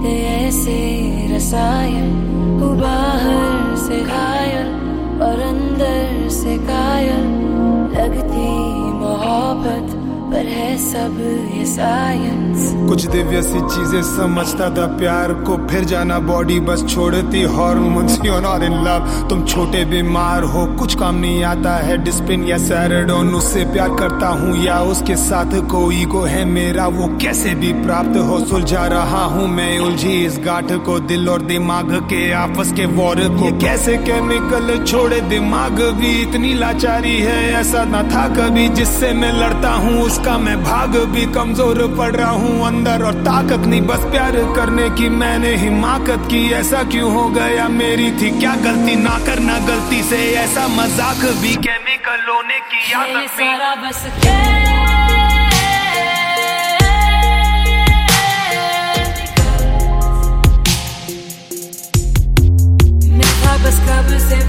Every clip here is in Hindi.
थे ऐसे रसायन, हूँ बाहर से घायल और अंदर से कायल। लगती मोहब्बत पर है सब ये साइंस। कुछ दिव्य सी चीजें समझता था प्यार को, फिर जाना बॉडी बस छोड़ती hormones. You are not in love, तुम छोटे बीमार हो, कुछ काम नहीं आता है डिस्पिन या सैराडोन। उससे प्यार करता हूँ या उसके साथ कोई ईगो है मेरा, वो कैसे भी प्राप्त हो। सुलझा रहा हूँ मैं उलझी इस गांठ को, दिल और दिमाग के आपस के वॉर को। ये कैसे केमिकल छोड़े दिमाग भी, इतनी लाचारी है ऐसा न था कभी। जिससे मैं लड़ता हूँ उसका मैं भाग भी, कमजोर पड़ रहा हूँ अंदर और ताकत नहीं बस प्यार करने की मैंने हिमाकत की। ऐसा क्यों हो गया, मेरी थी क्या गलती, ना करना गलती से ऐसा मजाक भी। केमिकल होने की आदत भी सारा बस मिठा बस कब से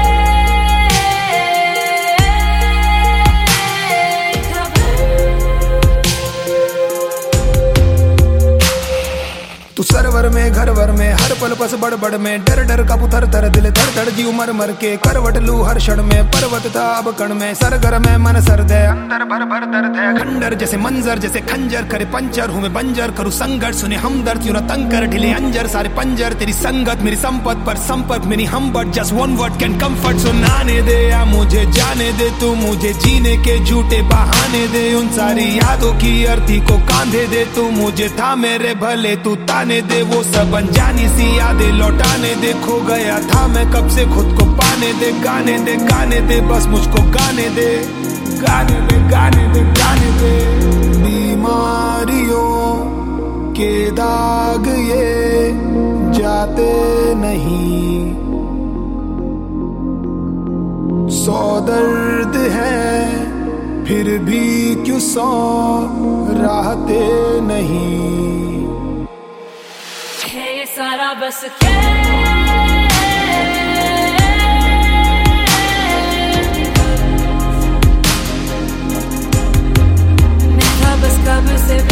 तू सरवर में घरवर में हर पल पस बड़बड़ में, डर डर का पुथर तर दिल धड़ धड़ जीव मर मर के। करवट लू हर क्षण में, पर्वत था अब कण में। सरगर में मन सर्द है, अंदर भर भर दर्द है। खंडर जैसे मंजर जैसे खंजर करे पंचर, हूँ मैं बंजर करूँ संघर्ष सुने हमदर्द। यूं न तंग कर ढिले अंजर सारे पंजर, तेरी संगत मेरी संपत पर संपर्क मेरी हम but just one word can comfort. सुनाने दे या मुझे जाने दे, तू मुझे जीने के झूठे बहाने दे। उन सारी यादों की अर्थी को कांधे दे, तू मुझे था मेरे भले तू ताने दे। वो सब अनजानी सी यादें लौटाने दे, खो गया था मैं कब से खुद को पाने दे। गाने दे बस मुझको गाने दे, गाने दे गाने दे गाने दे। बीमारियों के दाग ये जाते नहीं, सौ दर्द है फिर भी क्यों सौ राहते नहीं। ये सारा बस मिठा बस कब से